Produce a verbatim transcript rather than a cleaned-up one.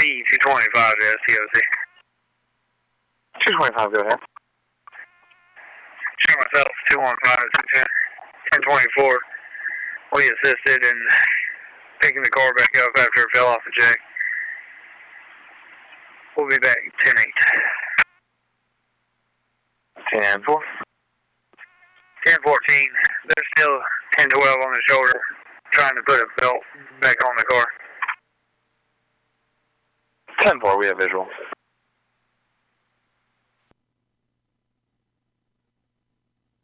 C two twenty-five to S T O C. two twenty-five, go ahead. Show myself, two one five, ten twenty-four. We assisted in picking the car back up after it fell off the jack. We'll be back ten eight. ten four. ten fourteen. There's still ten twelve on the shoulder, trying to put a belt back on the car. ten four, we have visual.